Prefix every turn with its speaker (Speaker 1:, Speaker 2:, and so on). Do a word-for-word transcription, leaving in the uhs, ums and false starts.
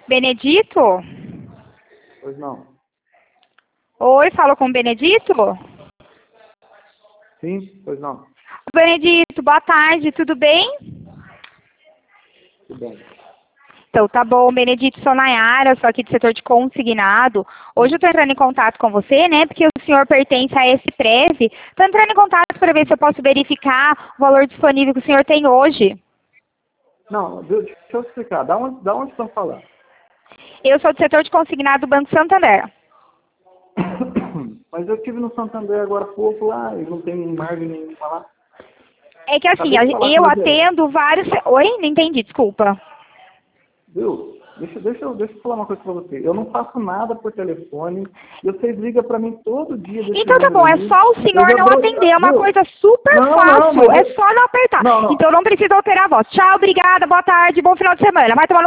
Speaker 1: Benedito?
Speaker 2: Pois não.
Speaker 1: Oi, falo com o Benedito?
Speaker 2: Sim, pois não.
Speaker 1: Benedito, boa tarde, tudo bem?
Speaker 2: Tudo bem.
Speaker 1: Então, tá bom, Benedito, sou Nayara, sou aqui do setor de consignado. Hoje eu estou entrando em contato com você, né, porque o senhor pertence a esse Prev. Estou entrando em contato para ver se eu posso verificar o valor disponível que o senhor tem hoje.
Speaker 2: Não, deixa eu explicar. Da onde, da onde estão falando?
Speaker 1: Eu sou do setor de consignado do Banco Santander.
Speaker 2: Mas eu estive no Santander agora há pouco lá, e não tem margem nenhuma lá.
Speaker 1: É que assim,
Speaker 2: Acabei de falar com
Speaker 1: eu
Speaker 2: o gerente.
Speaker 1: atendo vários... Oi? Não entendi, desculpa.
Speaker 2: Viu? Deixa, deixa, eu- deixa eu falar uma coisa pra você. Eu não faço nada por telefone. E vocês ligam pra mim todo dia desse
Speaker 1: Então tá
Speaker 2: número
Speaker 1: bom, é
Speaker 2: aí.
Speaker 1: só o
Speaker 2: Eu
Speaker 1: senhor
Speaker 2: já
Speaker 1: não
Speaker 2: dou...
Speaker 1: atender, é uma
Speaker 2: Viu?
Speaker 1: coisa super
Speaker 2: Não, não,
Speaker 1: fácil,
Speaker 2: mas
Speaker 1: é
Speaker 2: eu...
Speaker 1: só não apertar.
Speaker 2: Não, não.
Speaker 1: Então não precisa alterar a voz. Tchau, obrigada, boa tarde, bom final de semana. Vai tomar no